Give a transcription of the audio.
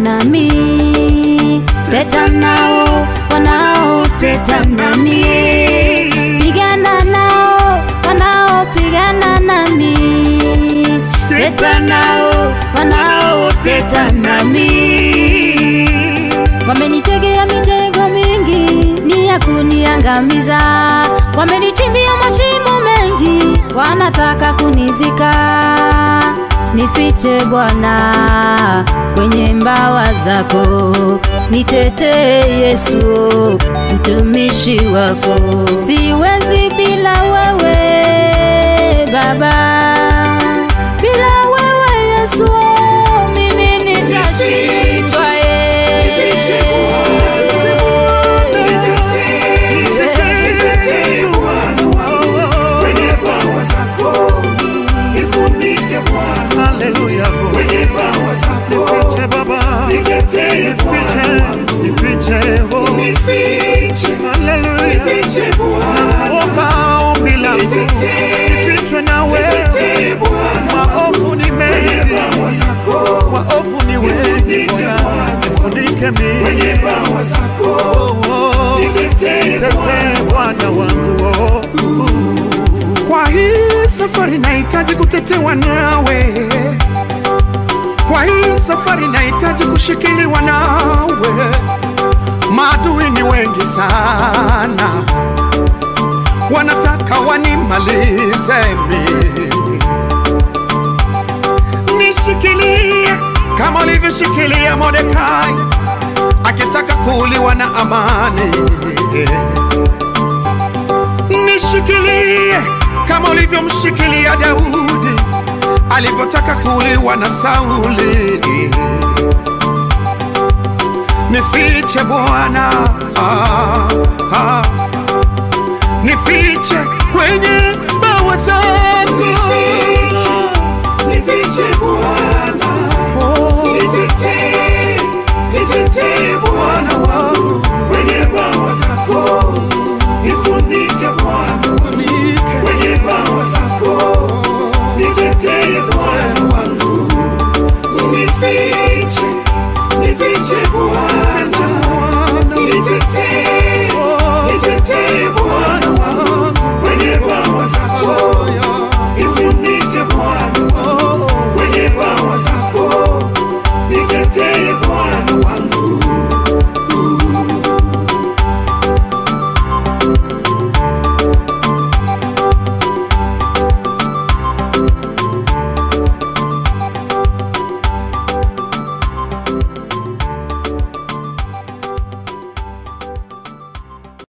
nami, teta nao wanaoteta nami, pigana nao wanaopigana nami, teta nao wanaoteta nami. Wamenitegea mitego mingi ni ya kuniangamiza, wamenichimbia mashimo mengi wanataka kunizika. Nifiche Bwana kwenye mbawa zako, nitetee Yesu mtumishi wako. Siwezi bila wewe Baba, bila wewe Yesu mimi nitashindwa. Hallelujah. Nifiche Baba, nifiche, hallelujah. Naomba ombi langu, nifichwe na wewe. Maovu ni mengi, waovu ni wengi, nifunike mimi. Nitetee Bwana wangu. Kwa hii safari nahitaji kutetewa nawe, kwa hii safari nahitaji kushikiliwa nawe. Maadui ni wengi sana, wanataka wanimalize mimi. Nishikilie kama ulivyoshikilia Mordekai akitaka kuuliwa na Amani. Nishikilie kama ulivyomshikilia Daudi alivyotaka kuuliwa na Sauli. Nifiche Bwana, nifiche kwenye bawa zako. Nifiche Bwana, nitetee Bwana wangu kwenye bawa zako. Nifunike Bwana kwenye bawa zako, nitetee Bwana wangu. Nifiche Bwana, nitetee Bwana wangu kwenye bawa zako. Nifunike Bwana kwenye bawa zako, nitetee Bwana wangu.